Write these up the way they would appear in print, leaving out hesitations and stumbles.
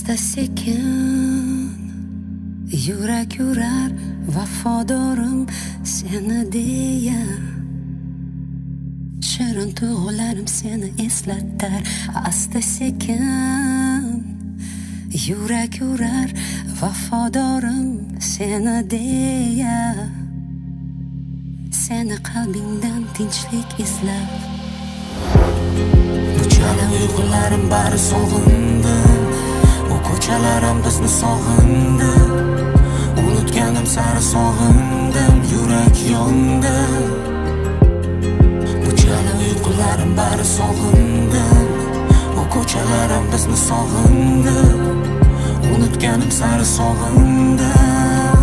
asta sekin yurak yurar vafodorim seni deya. Shirin tuyg'ularim seni eslatar asta sekin yurak yurar vafodorim seni deya. Seni qalbingdan tinchlik izlab bu chala uyg'unlarim bari sog'indim. Bu ko'chalarim bizni sog'indi. Unutganim sari sog'indim, yurak yondi. Bu chala uyg'unlarim bari sog'indim. Bu ko'chalarim bizni sog'indi. Unutganim sari sog'indim.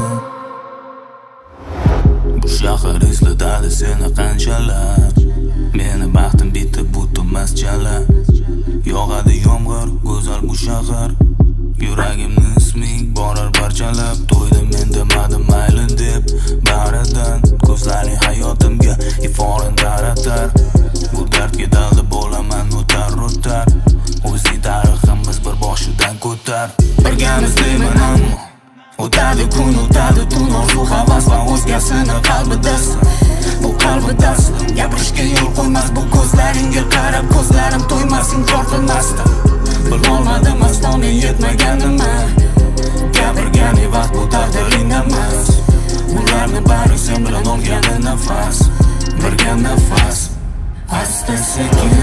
Bu shahar eslatadi seni qanchalar. Meni baxtim bitta butmas chala. Yog'adi yomg'ir, go'zal bu shahar. Yuragimni isming borar parchalab. To'ydim men demadim mayli deb baridan. Ko'zlaring hayotimga iforin taratar. Bu dardga dalda bo'laman o'tar. O'zing tariximiz bir boshidan ko'tar. Birgamiz deyman ammo o'tadi kun, o'tadi tun. Orzu havas va o'zgasini qalbidasan. Bu qalbidasan. Gapirishga yo'l qo'ymas bu ko'zlaringga qarab. Ko'zlarim to'ymas, inkor qilmasdan. Bilolmadim aslo men yetmaganman. Gapirgani vaqt bu taqdiring emas. Ularni bari sen bilan olgani nafas. Birga nafas. Asta sekin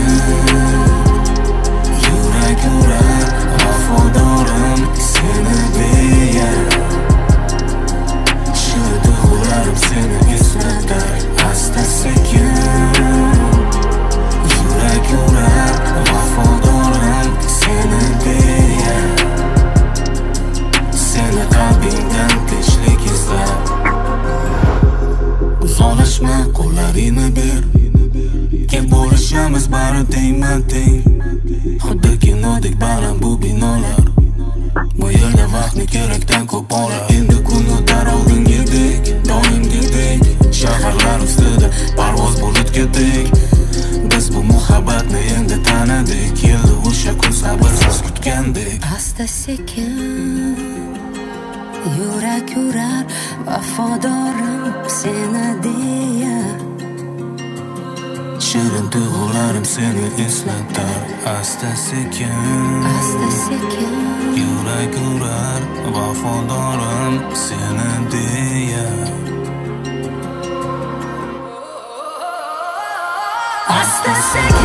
yurak yurar vafodorim seni deya. Shirin tuyg'ularim seni eslatar asta sekin yurak yurar vafodorim seni deya. Seni qalbingdan tinchlik izlab uzoqlashma, qo'llaringni ber. Kim bo'lishamiz bari tengma-teng. Xuddi kinodek baland bu binolar. Bu yerda vaqtni kerakdan ko'p olar. Endi kun o'tar oldingidek, doimgidek. Shaharlar ustida parvoz bulutgidek. Biz bu muhabbatni endi tanadik. Keldi o'sha kun sabrsiz kutgandek. Asta sekin yurak yurar vafodorim seni deya. Shirin tuyg'ularim seni eslatar asta sekin yurak yurar vafodorim seni deya. Asta sekin